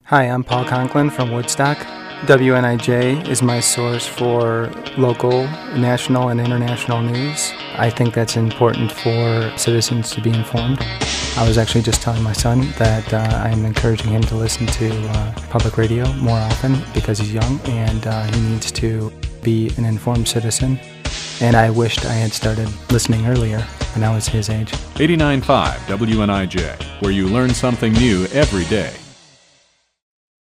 Hi, I'm Paul Conklin from Woodstock. WNIJ is my source for local, national, and international news. I think that's important for citizens to be informed. I was actually just telling my son that I'm encouraging him to listen to public radio more often because he's young and he needs to be an informed citizen. And I wished I had started listening earlier when I was his age. 89.5 WNIJ, where you learn something new every day.